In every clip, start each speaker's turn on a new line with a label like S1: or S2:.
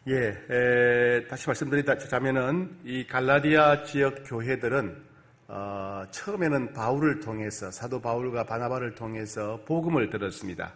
S1: 다시 말씀드리자면은 이 갈라디아 지역 교회들은 처음에는 바울을 통해서 사도 바울과 바나바를 통해서 복음을 들었습니다.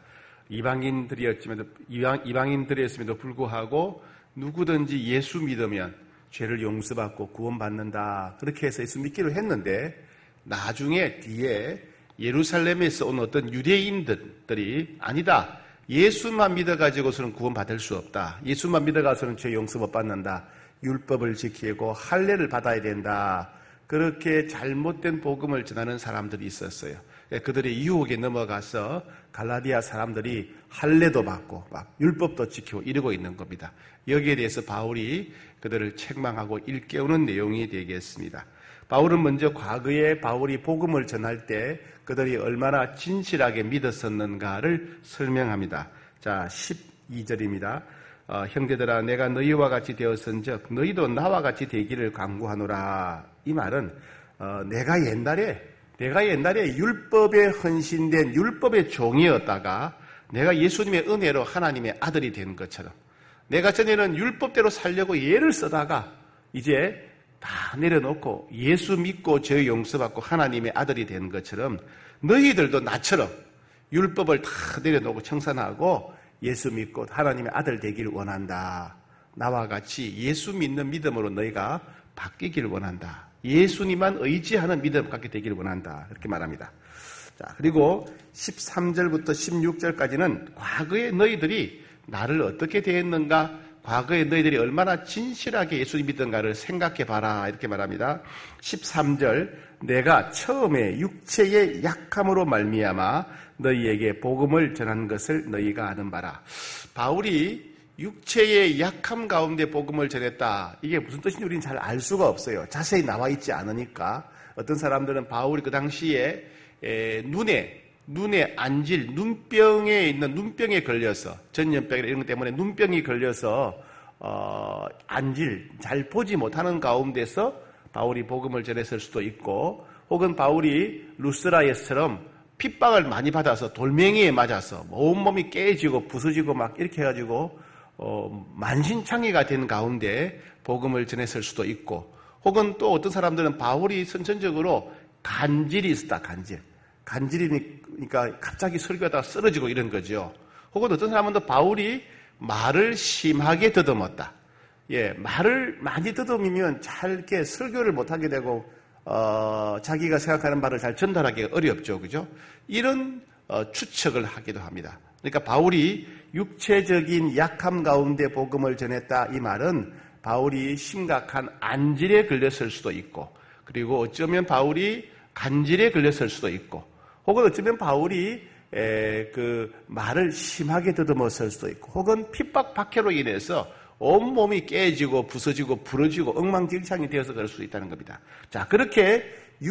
S1: 이방인들이었음에도 불구하고 누구든지 예수 믿으면 죄를 용서받고 구원받는다. 그렇게 해서 예수 믿기로 했는데 나중에 뒤에 예루살렘에서 온 어떤 유대인들이 아니다. 예수만 믿어가지고서는 구원받을 수 없다. 예수만 믿어가서는 죄 용서 못 받는다. 율법을 지키고 할례를 받아야 된다. 그렇게 잘못된 복음을 전하는 사람들이 있었어요. 그들의 유혹에 넘어가서 갈라디아 사람들이 할례도 받고 막 율법도 지키고 이러고 있는 겁니다. 여기에 대해서 바울이 그들을 책망하고 일깨우는 내용이 되겠습니다. 바울은 먼저 과거에 바울이 복음을 전할 때 그들이 얼마나 진실하게 믿었었는가를 설명합니다. 자, 12절입니다. 형제들아 내가 너희와 같이 되었은즉 너희도 나와 같이 되기를 간구하노라. 이 말은 내가 옛날에 율법에 헌신된 율법의 종이었다가 내가 예수님의 은혜로 하나님의 아들이 된 것처럼 내가 전에는 율법대로 살려고 예를 쓰다가 이제 다 내려놓고 예수 믿고 죄 용서받고 하나님의 아들이 된 것처럼 너희들도 나처럼 율법을 다 내려놓고 청산하고 예수 믿고 하나님의 아들 되기를 원한다. 나와 같이 예수 믿는 믿음으로 너희가 바뀌기를 원한다. 예수님만 의지하는 믿음 갖게 되기를 원한다. 이렇게 말합니다. 자, 그리고 13절부터 16절까지는 과거에 너희들이 나를 어떻게 대했는가, 과거에 너희들이 얼마나 진실하게 예수님 믿던가를 생각해봐라. 이렇게 말합니다. 13절 내가 처음에 육체의 약함으로 말미암아 너희에게 복음을 전한 것을 너희가 아는 바라. 바울이 육체의 약함 가운데 복음을 전했다. 이게 무슨 뜻인지 우리는 잘 알 수가 없어요. 자세히 나와 있지 않으니까. 어떤 사람들은 바울이 그 당시에 눈에 안질, 눈병에 있는 눈병에 걸려서 전염병이나 이런 것 때문에 눈병이 걸려서 안질, 잘 보지 못하는 가운데서 바울이 복음을 전했을 수도 있고 혹은 바울이 루스라에서처럼 핍박을 많이 받아서 돌멩이에 맞아서 온몸이 깨지고 부서지고 막 이렇게 해가지고 만신창이가 된 가운데 복음을 전했을 수도 있고 혹은 또 어떤 사람들은 바울이 선천적으로 간질이 있었다. 간질이니까 갑자기 설교하다가 쓰러지고 이런 거죠. 혹은 어떤 사람은 또 바울이 말을 심하게 더듬었다. 말을 많이 더듬으면 잘 이렇게 설교를 못하게 되고 자기가 생각하는 말을 잘 전달하기가 어렵죠. 그죠? 이런 추측을 하기도 합니다. 그러니까 바울이 육체적인 약함 가운데 복음을 전했다. 이 말은 바울이 심각한 안질에 걸렸을 수도 있고 그리고 어쩌면 바울이 간질에 걸렸을 수도 있고 혹은 어쩌면 바울이 그 말을 심하게 더듬었을 수도 있고 혹은 핍박 박해로 인해서 온몸이 깨지고 부서지고 부러지고 엉망진창이 되어서 그럴 수 있다는 겁니다. 자, 그렇게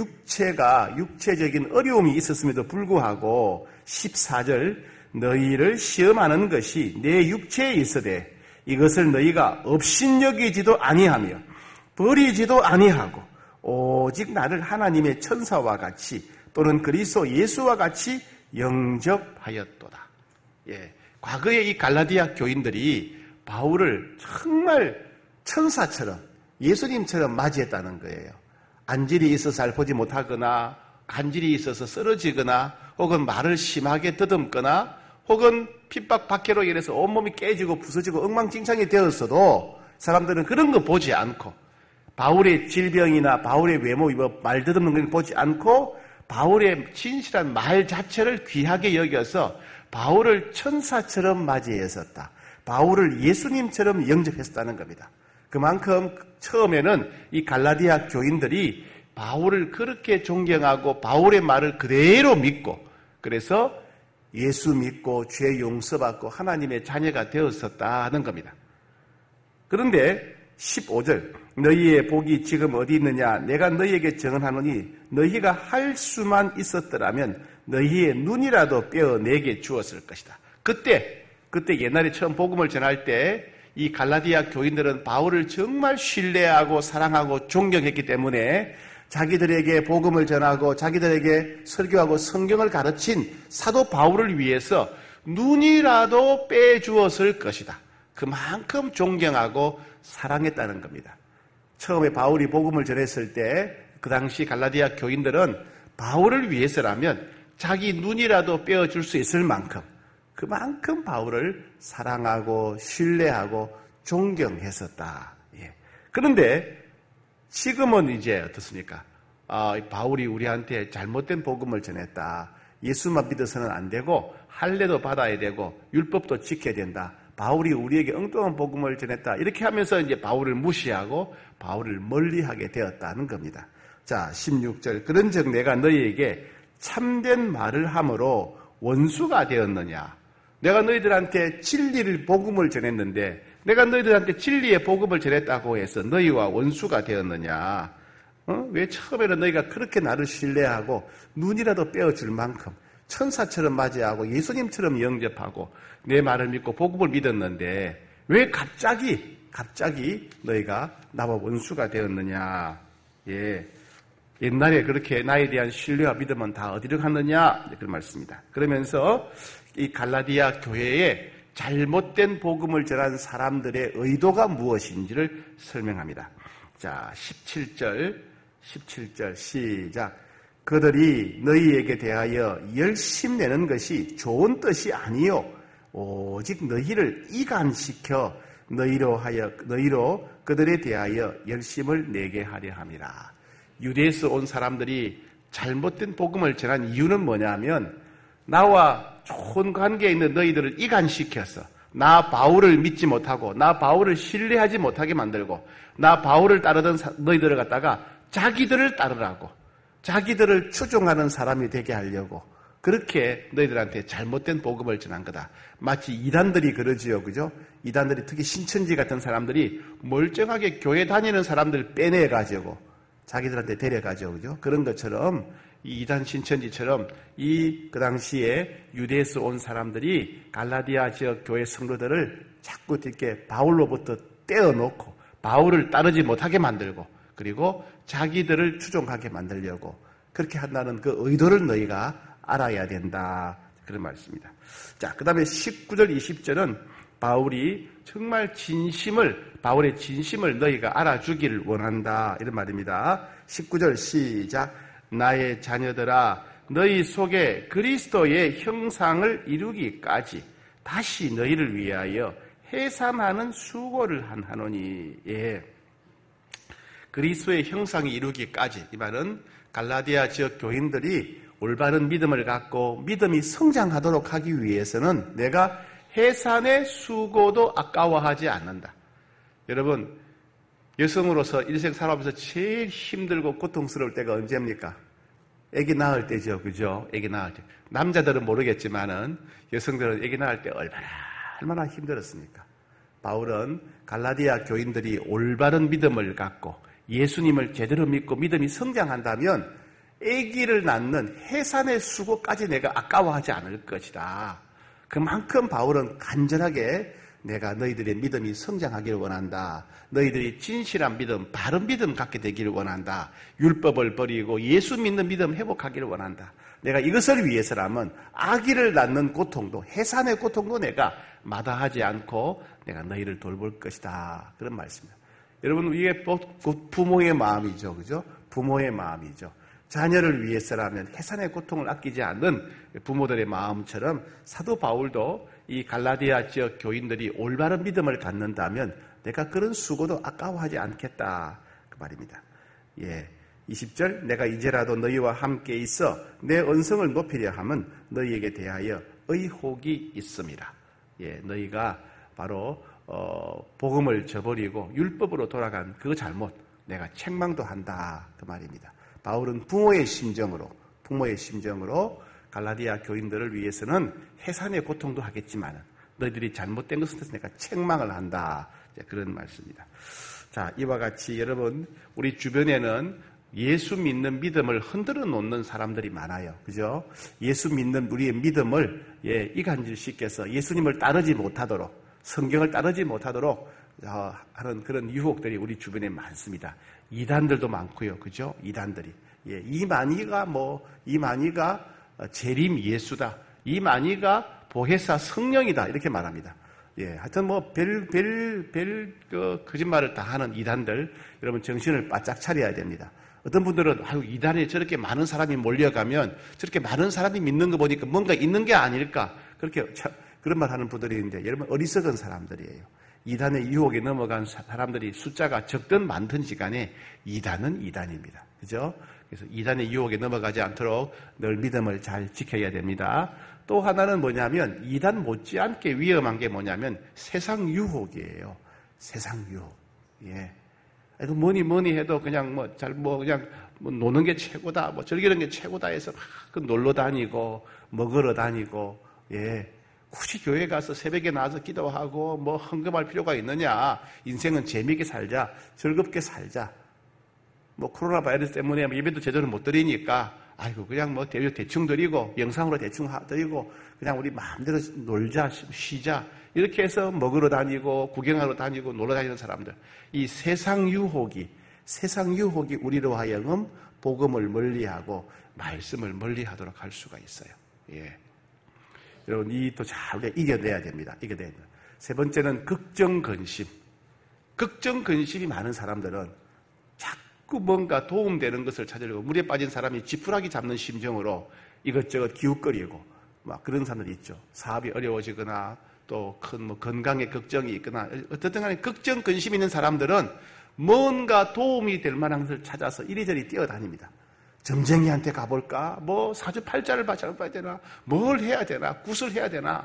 S1: 육체적인 어려움이 있었음에도 불구하고 14절 너희를 시험하는 것이 내 육체에 있으되 이것을 너희가 업신여기지도 아니하며 버리지도 아니하고 오직 나를 하나님의 천사와 같이 또는 그리스도 예수와 같이 영접하였도다. 과거에 이 갈라디아 교인들이 바울을 정말 천사처럼 예수님처럼 맞이했다는 거예요. 안질이 있어서 잘 보지 못하거나 간질이 있어서 쓰러지거나 혹은 말을 심하게 더듬거나 혹은 핍박 박해로 인해서 온몸이 깨지고 부서지고 엉망진창이 되었어도 사람들은 그런 거 보지 않고 바울의 질병이나 바울의 외모, 말 더듬는 걸 보지 않고 바울의 진실한 말 자체를 귀하게 여겨서 바울을 천사처럼 맞이했었다. 바울을 예수님처럼 영접했었다는 겁니다. 그만큼 처음에는 이 갈라디아 교인들이 바울을 그렇게 존경하고 바울의 말을 그대로 믿고 그래서 예수 믿고 죄 용서받고 하나님의 자녀가 되었었다는 겁니다. 그런데 15절 너희의 복이 지금 어디 있느냐 내가 너희에게 증언하노니 너희가 할 수만 있었더라면 너희의 눈이라도 빼어 내게 주었을 것이다. 그때 옛날에 처음 복음을 전할 때 이 갈라디아 교인들은 바울을 정말 신뢰하고 사랑하고 존경했기 때문에 자기들에게 복음을 전하고 자기들에게 설교하고 성경을 가르친 사도 바울을 위해서 눈이라도 빼주었을 것이다. 그만큼 존경하고 사랑했다는 겁니다. 처음에 바울이 복음을 전했을 때 그 당시 갈라디아 교인들은 바울을 위해서라면 자기 눈이라도 떼어줄 수 있을 만큼 그만큼 바울을 사랑하고 신뢰하고 존경했었다. 예. 그런데 지금은 이제 어떻습니까? 바울이 우리한테 잘못된 복음을 전했다. 예수만 믿어서는 안 되고 할례도 받아야 되고 율법도 지켜야 된다. 바울이 우리에게 엉뚱한 복음을 전했다. 이렇게 하면서 이제 바울을 무시하고 바울을 멀리하게 되었다는 겁니다. 자, 16절. 그런즉 내가 너희에게 참된 말을 함으로 원수가 되었느냐? 내가 너희들한테 진리를 복음을 전했는데 내가 너희들한테 진리의 복음을 전했다고 해서 너희와 원수가 되었느냐? 왜 처음에는 너희가 그렇게 나를 신뢰하고 눈이라도 떼어줄 만큼 천사처럼 맞이하고 예수님처럼 영접하고 내 말을 믿고 복음을 믿었는데 왜 갑자기 너희가 나와 원수가 되었느냐? 예. 옛날에 그렇게 나에 대한 신뢰와 믿음은 다 어디로 갔느냐? 그런 말씀입니다. 그러면서 이 갈라디아 교회에 잘못된 복음을 전한 사람들의 의도가 무엇인지를 설명합니다. 자, 17절 시작. 그들이 너희에게 대하여 열심내는 것이 좋은 뜻이 아니요 오직 너희를 이간시켜 너희로 그들에 대하여 열심을 내게 하려 함이라. 유대에서 온 사람들이 잘못된 복음을 전한 이유는 뭐냐면 나와 좋은 관계에 있는 너희들을 이간시켜서 나 바울을 믿지 못하고 나 바울을 신뢰하지 못하게 만들고 나 바울을 따르던 너희들을 갖다가 자기들을 따르라고 자기들을 추종하는 사람이 되게 하려고 그렇게 너희들한테 잘못된 복음을 전한 거다. 마치 이단들이 그러지요. 그죠? 이단들이 특히 신천지 같은 사람들이 멀쩡하게 교회 다니는 사람들 빼내가지고 자기들한테 데려가죠. 그죠? 그런 것처럼 이 이단 신천지처럼 그 당시에 유대에서 온 사람들이 갈라디아 지역 교회 성도들을 자꾸 이렇게 바울로부터 떼어놓고 바울을 따르지 못하게 만들고 그리고 자기들을 추종하게 만들려고 그렇게 한다는 그 의도를 너희가 알아야 된다. 그런 말씀입니다. 자, 그 다음에 19절, 20절은 바울의 진심을 너희가 알아주기를 원한다. 이런 말입니다. 19절 시작. 나의 자녀들아, 너희 속에 그리스도의 형상을 이루기까지 다시 너희를 위하여 해산하는 수고를 하노니. 예. 그리스도의 형상이 이루기까지. 이 말은 갈라디아 지역 교인들이 올바른 믿음을 갖고 믿음이 성장하도록 하기 위해서는 내가 해산의 수고도 아까워하지 않는다. 여러분, 여성으로서 일생 살아오면서 제일 힘들고 고통스러울 때가 언제입니까? 아기 낳을 때죠. 그죠? 아기 낳을 때. 남자들은 모르겠지만은 여성들은 아기 낳을 때 얼마나 힘들었습니까? 바울은 갈라디아 교인들이 올바른 믿음을 갖고 예수님을 제대로 믿고 믿음이 성장한다면 아기를 낳는 해산의 수고까지 내가 아까워하지 않을 것이다. 그만큼 바울은 간절하게 내가 너희들의 믿음이 성장하기를 원한다. 너희들이 진실한 믿음, 바른 믿음 갖게 되기를 원한다. 율법을 버리고 예수 믿는 믿음 회복하기를 원한다. 내가 이것을 위해서라면 아기를 낳는 고통도 해산의 고통도 내가 마다하지 않고 내가 너희를 돌볼 것이다. 그런 말씀입니다. 여러분, 이게 부모의 마음이죠. 그죠? 부모의 마음이죠. 자녀를 위해서라면 해산의 고통을 아끼지 않는 부모들의 마음처럼 사도 바울도 이 갈라디아 지역 교인들이 올바른 믿음을 갖는다면 내가 그런 수고도 아까워하지 않겠다. 그 말입니다. 예. 20절, 내가 이제라도 너희와 함께 있어 내 언성을 높이려 함은 너희에게 대하여 의혹이 있음이라. 예, 너희가 바로 복음을 저버리고 율법으로 돌아간 그 잘못 내가 책망도 한다. 그 말입니다. 바울은 부모의 심정으로 갈라디아 교인들을 위해서는 해산의 고통도 하겠지만 너희들이 잘못된 것에 대해서 내가 책망을 한다. 그런 말씀입니다. 자, 이와 같이 여러분, 우리 주변에는 예수 믿는 믿음을 흔들어 놓는 사람들이 많아요. 그죠? 예수 믿는 우리의 믿음을 이간질시켜서 예수님을 따르지 못하도록, 성경을 따르지 못하도록 하는 그런 유혹들이 우리 주변에 많습니다. 이단들도 많고요. 그죠? 이단들이. 이만희가 재림 예수다. 이만희가 보혜사 성령이다. 이렇게 말합니다. 예, 하여튼 뭐 거짓말을 다 하는 이단들, 여러분 정신을 바짝 차려야 됩니다. 어떤 분들은 아유 이단에 저렇게 많은 사람이 몰려가면 저렇게 많은 사람이 믿는 거 보니까 뭔가 있는 게 아닐까 그렇게 그런 말 하는 분들이 있는데 여러분 어리석은 사람들이에요. 이단의 유혹에 넘어간 사람들이 숫자가 적든 많든지 간에 이단은 이단입니다. 그죠? 그래서 이단의 유혹에 넘어가지 않도록 늘 믿음을 잘 지켜야 됩니다. 또 하나는 뭐냐면 이단 못지않게 위험한 게 뭐냐면 세상 유혹이에요. 세상 유혹. 예. 이거 뭐니 해도 그냥 그냥 노는 게 최고다, 즐기는 게 최고다 해서 막 놀러 다니고, 먹으러 다니고, 예. 굳이 교회 가서 새벽에 나와서 기도하고, 헌금할 필요가 있느냐. 인생은 재미있게 살자. 즐겁게 살자. 코로나 바이러스 때문에 예배도 제대로 못 드리니까, 아이고, 그냥 대충 드리고, 영상으로 대충 드리고, 그냥 우리 마음대로 놀자, 쉬자. 이렇게 해서 먹으러 다니고, 구경하러 다니고, 놀러 다니는 사람들. 이 세상 유혹이 우리로 하여금 복음을 멀리하고, 말씀을 멀리하도록 할 수가 있어요. 예. 여러분, 이것도 잘 우리가 이겨내야 됩니다. 세 번째는 걱정근심. 걱정근심이 많은 사람들은 자꾸 뭔가 도움되는 것을 찾으려고 물에 빠진 사람이 지푸라기 잡는 심정으로 이것저것 기웃거리고 막 그런 사람들이 있죠. 사업이 어려워지거나 또 큰 건강에 걱정이 있거나 어쨌든 간에 걱정, 근심 있는 사람들은 뭔가 도움이 될 만한 것을 찾아서 이리저리 뛰어다닙니다. 점쟁이한테 가볼까? 사주팔자를 봐야 되나? 뭘 해야 되나? 굿을 해야 되나?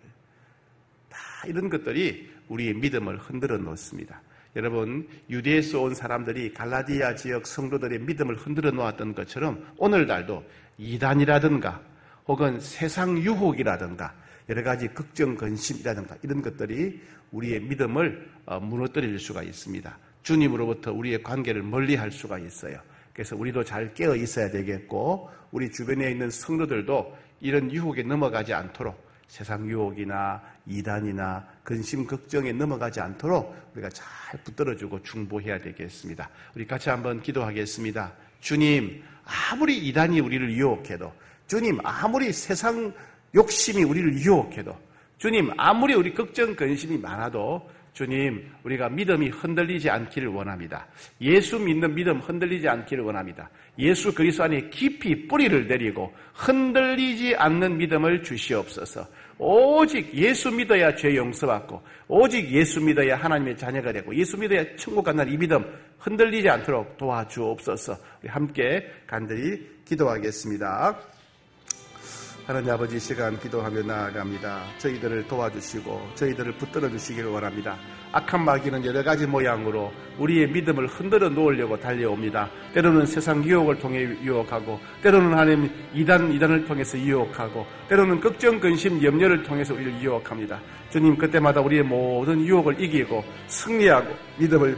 S1: 다 이런 것들이 우리의 믿음을 흔들어 놓습니다. 여러분, 유대에서 온 사람들이 갈라디아 지역 성도들의 믿음을 흔들어 놓았던 것처럼 오늘날도 이단이라든가 혹은 세상 유혹이라든가 여러 가지 걱정, 근심이라든가 이런 것들이 우리의 믿음을 무너뜨릴 수가 있습니다. 주님으로부터 우리의 관계를 멀리할 수가 있어요. 그래서 우리도 잘 깨어 있어야 되겠고 우리 주변에 있는 성도들도 이런 유혹에 넘어가지 않도록 세상 유혹이나 이단이나 근심, 걱정에 넘어가지 않도록 우리가 잘 붙들어주고 중보해야 되겠습니다. 우리 같이 한번 기도하겠습니다. 주님, 아무리 이단이 우리를 유혹해도 주님, 아무리 세상 욕심이 우리를 유혹해도 주님, 아무리 우리 걱정, 근심이 많아도 주님, 우리가 믿음이 흔들리지 않기를 원합니다. 예수 믿는 믿음 흔들리지 않기를 원합니다. 예수 그리스도 안에 깊이 뿌리를 내리고 흔들리지 않는 믿음을 주시옵소서. 오직 예수 믿어야 죄 용서받고 오직 예수 믿어야 하나님의 자녀가 되고 예수 믿어야 천국 간다는 이 믿음 흔들리지 않도록 도와주옵소서. 우리 함께 간절히 기도하겠습니다. 하나님 아버지, 시간 기도하며 나아갑니다. 저희들을 도와주시고 저희들을 붙들어 주시기를 원합니다. 악한 마귀는 여러 가지 모양으로 우리의 믿음을 흔들어 놓으려고 달려옵니다. 때로는 세상 유혹을 통해 유혹하고 때로는 하나님 이단을 통해서 유혹하고 때로는 걱정, 근심, 염려를 통해서 우리를 유혹합니다. 주님, 그때마다 우리의 모든 유혹을 이기고 승리하고 믿음을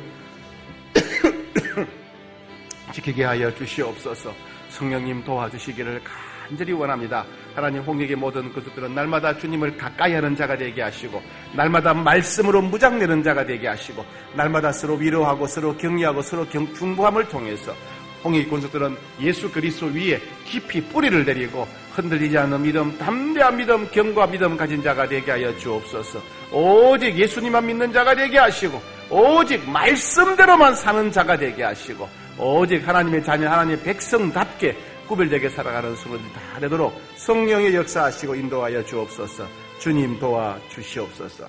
S1: 지키게 하여 주시옵소서. 성령님 도와주시기를 간절히 원합니다. 하나님, 홍익의 모든 것들은 날마다 주님을 가까이 하는 자가 되게 하시고 날마다 말씀으로 무장내는 자가 되게 하시고 날마다 서로 위로하고 서로 격려하고 서로 중보함을 통해서 홍익 권속들은 예수 그리스도 위에 깊이 뿌리를 내리고 흔들리지 않는 믿음, 담대한 믿음, 견고한 믿음 가진 자가 되게 하여 주옵소서. 오직 예수님만 믿는 자가 되게 하시고 오직 말씀대로만 사는 자가 되게 하시고 오직 하나님의 자녀, 하나님의 백성답게 구별되게 살아가는 성도들이 다 되도록 성령의 역사하시고 인도하여 주옵소서. 주님 도와주시옵소서.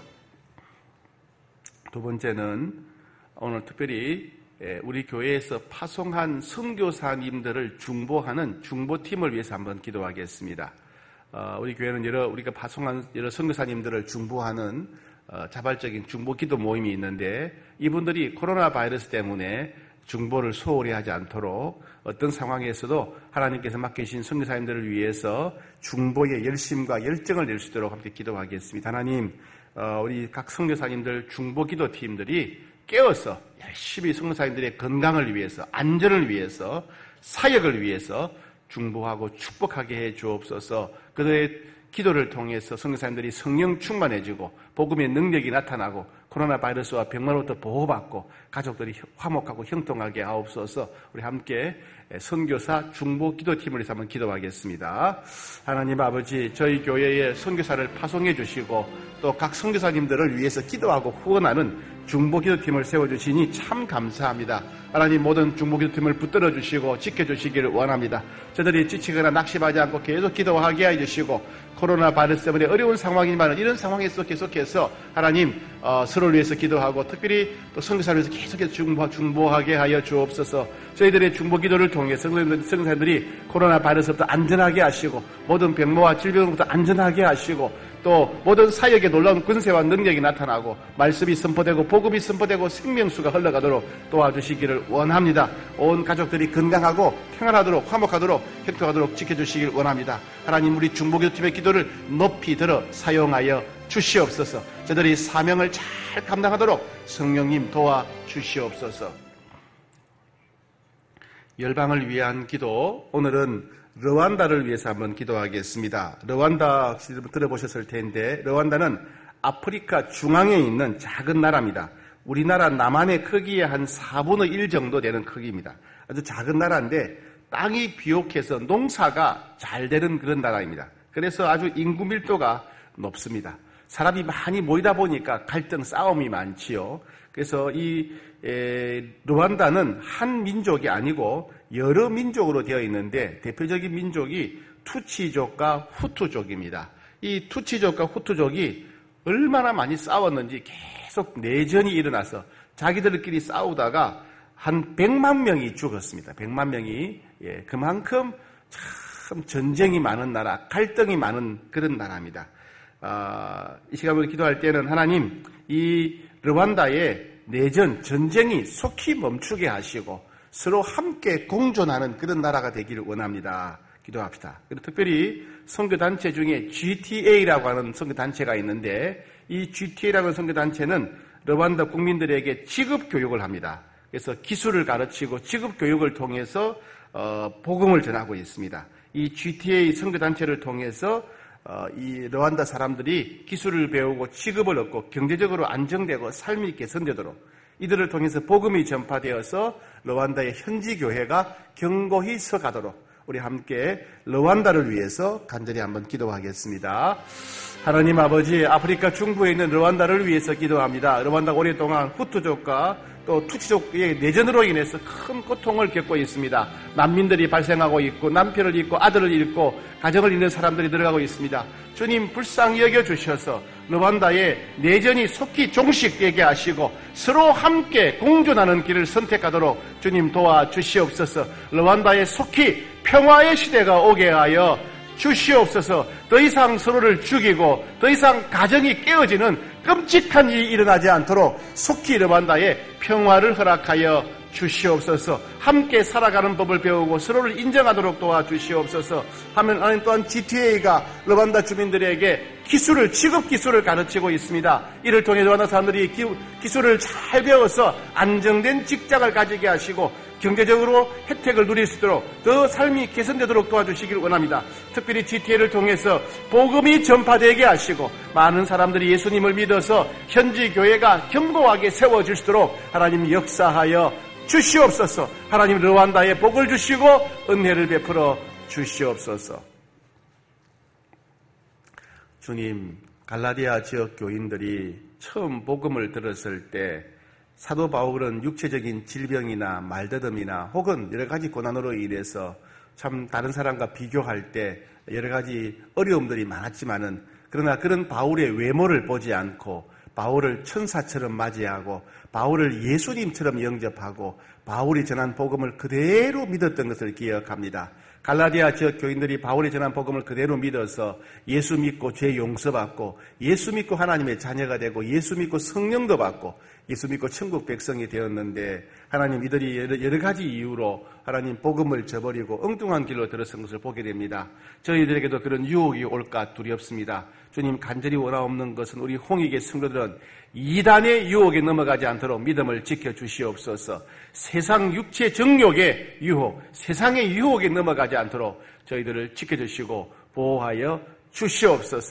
S1: 두 번째는 오늘 특별히 우리 교회에서 파송한 선교사님들을 중보하는 중보팀을 위해서 한번 기도하겠습니다. 우리 교회는 우리가 파송한 여러 선교사님들을 중보하는 자발적인 중보 기도 모임이 있는데 이분들이 코로나 바이러스 때문에 중보를 소홀히 하지 않도록 어떤 상황에서도 하나님께서 맡기신 선교사님들을 위해서 중보의 열심과 열정을 낼 수 있도록 함께 기도하겠습니다. 하나님, 우리 각 선교사님들 중보 기도팀들이 깨어서 열심히 선교사님들의 건강을 위해서, 안전을 위해서, 사역을 위해서 중보하고 축복하게 해 주옵소서. 그들의 기도를 통해서 선교사님들이 성령 충만해지고 복음의 능력이 나타나고 코로나 바이러스와 병마로부터 보호받고 가족들이 화목하고 형통하게 하옵소서. 우리 함께 선교사 중보 기도팀을 해서 한번 기도하겠습니다. 하나님 아버지, 저희 교회에 선교사를 파송해 주시고 또 각 선교사님들을 위해서 기도하고 후원하는 중보기도팀을 세워주시니 참 감사합니다. 하나님, 모든 중보기도팀을 붙들어 주시고 지켜주시기를 원합니다. 저들이 지치거나 낙심하지 않고 계속 기도하게 해주시고, 코로나 바이러스 때문에 어려운 상황이지만 이런 상황에서 계속해서 하나님 서로를 위해서 기도하고 특별히 또 선교사를 위해서 계속해서 중보하게 하여 주옵소서. 저희들의 중보기도를 통해 선교사들이 코로나 바이러스부터 안전하게 하시고 모든 병모와 질병부터 안전하게 하시고 또 모든 사역에 놀라운 권세와 능력이 나타나고 말씀이 선포되고 복음이 선포되고 생명수가 흘러가도록 도와주시기를 원합니다. 온 가족들이 건강하고 평안하도록 화목하도록 형통하도록 지켜주시길 원합니다. 하나님, 우리 중보기도팀의 기도를 높이 들어 사용하여 주시옵소서. 저들이 사명을 잘 감당하도록 성령님 도와주시옵소서. 열방을 위한 기도, 오늘은 르완다를 위해서 한번 기도하겠습니다. 르완다 혹시 들어보셨을 텐데, 르완다는 아프리카 중앙에 있는 작은 나라입니다. 우리나라 남한의 크기의 한 4분의 1 정도 되는 크기입니다. 아주 작은 나라인데 땅이 비옥해서 농사가 잘 되는 그런 나라입니다. 그래서 아주 인구 밀도가 높습니다. 사람이 많이 모이다 보니까 갈등, 싸움이 많지요. 그래서 이 르완다는 한 민족이 아니고 여러 민족으로 되어 있는데 대표적인 민족이 투치족과 후투족입니다. 이 투치족과 후투족이 얼마나 많이 싸웠는지 계속 내전이 일어나서 자기들끼리 싸우다가 한 100만 명이 죽었습니다. 100만 명이. 그만큼 참 전쟁이 많은 나라, 갈등이 많은 그런 나라입니다. 이 시간으로 기도할 때는 하나님, 이 르완다의 내전, 전쟁이 속히 멈추게 하시고 서로 함께 공존하는 그런 나라가 되기를 원합니다. 기도합시다. 그리고 특별히 선교단체 중에 GTA라고 하는 선교단체가 있는데 이 GTA라고 하는 선교단체는 르완다 국민들에게 직업교육을 합니다. 그래서 기술을 가르치고 직업교육을 통해서 복음을 전하고 있습니다. 이 GTA 선교단체를 통해서 이 르완다 사람들이 기술을 배우고 직업을 얻고 경제적으로 안정되고 삶이 있게 선되도록 이들을 통해서 복음이 전파되어서 르완다의 현지 교회가 견고히 서가도록 우리 함께 르완다를 위해서 간절히 한번 기도하겠습니다. 하나님 아버지, 아프리카 중부에 있는 르완다를 위해서 기도합니다. 르완다가 오랫동안 후투족과 또 투치족의 내전으로 인해서 큰 고통을 겪고 있습니다. 난민들이 발생하고 있고 남편을 잃고 아들을 잃고 가정을 잃는 사람들이 늘어가고 있습니다. 주님, 불쌍히 여겨주셔서 르완다의 내전이 속히 종식되게 하시고 서로 함께 공존하는 길을 선택하도록 주님 도와주시옵소서. 르완다에 속히 평화의 시대가 오게 하여 주시옵소서. 더 이상 서로를 죽이고 더 이상 가정이 깨어지는 끔찍한 일이 일어나지 않도록 속히 르완다에 평화를 허락하여 주시옵소서. 함께 살아가는 법을 배우고 서로를 인정하도록 도와주시옵소서. 하면 또한 GTA가 르완다 주민들에게 직업 기술을 가르치고 있습니다. 이를 통해 르완다 사람들이 기술을 잘 배워서 안정된 직장을 가지게 하시고 경제적으로 혜택을 누릴 수 있도록 더 삶이 개선되도록 도와주시길 원합니다. 특별히 GTA를 통해서 복음이 전파되게 하시고 많은 사람들이 예수님을 믿어서 현지 교회가 견고하게 세워질 수 있도록 하나님 역사하여 주시옵소서. 하나님, 르완다에 복을 주시고 은혜를 베풀어 주시옵소서. 주님, 갈라디아 지역 교인들이 처음 복음을 들었을 때 사도 바울은 육체적인 질병이나 말더듬이나 혹은 여러 가지 고난으로 인해서 참 다른 사람과 비교할 때 여러 가지 어려움들이 많았지만은 그러나 그런 바울의 외모를 보지 않고 바울을 천사처럼 맞이하고 바울을 예수님처럼 영접하고 바울이 전한 복음을 그대로 믿었던 것을 기억합니다. 갈라디아 지역 교인들이 바울이 전한 복음을 그대로 믿어서 예수 믿고 죄 용서받고 예수 믿고 하나님의 자녀가 되고 예수 믿고 성령도 받고 예수 믿고 천국 백성이 되었는데 하나님, 이들이 여러 가지 이유로 하나님 복음을 저버리고 엉뚱한 길로 들어선 것을 보게 됩니다. 저희들에게도 그런 유혹이 올까 두렵습니다. 주님, 간절히 원하옵는 것은 우리 홍익의 성도들은 이단의 유혹에 넘어가지 않도록 믿음을 지켜주시옵소서. 세상 육체 정욕의 유혹, 세상의 유혹에 넘어가지 않도록 저희들을 지켜주시고 보호하여 주시옵소서.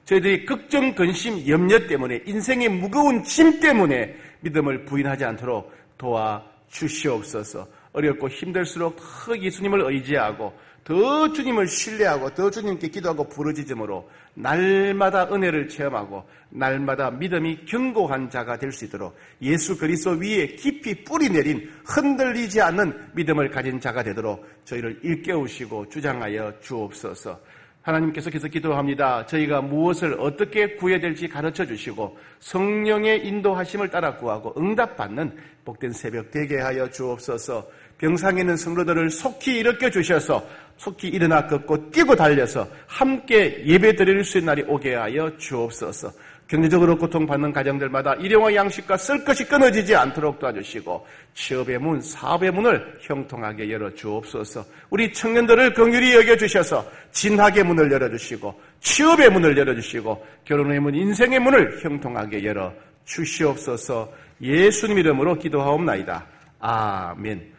S1: 저희들이 걱정, 근심, 염려 때문에 인생의 무거운 짐 때문에 믿음을 부인하지 않도록 도와주시옵소서. 어렵고 힘들수록 더 예수님을 의지하고 더 주님을 신뢰하고 더 주님께 기도하고 부르짖음으로 날마다 은혜를 체험하고 날마다 믿음이 견고한 자가 될 수 있도록 예수 그리스도 위에 깊이 뿌리 내린 흔들리지 않는 믿음을 가진 자가 되도록 저희를 일깨우시고 주장하여 주옵소서. 하나님께서 계속 기도합니다. 저희가 무엇을 어떻게 구해야 될지 가르쳐 주시고 성령의 인도하심을 따라 구하고 응답받는 복된 새벽 되게 하여 주옵소서. 병상에 있는 성도들을 속히 일으켜 주셔서 속히 일어나 걷고 뛰고 달려서 함께 예배 드릴 수 있는 날이 오게 하여 주옵소서. 경제적으로 고통받는 가정들마다 일용할 양식과 쓸 것이 끊어지지 않도록 도와주시고 취업의 문, 사업의 문을 형통하게 열어 주옵소서. 우리 청년들을 긍휼히 여겨주셔서 진학의 문을 열어주시고 취업의 문을 열어주시고 결혼의 문, 인생의 문을 형통하게 열어 주시옵소서. 예수님 이름으로 기도하옵나이다. 아멘.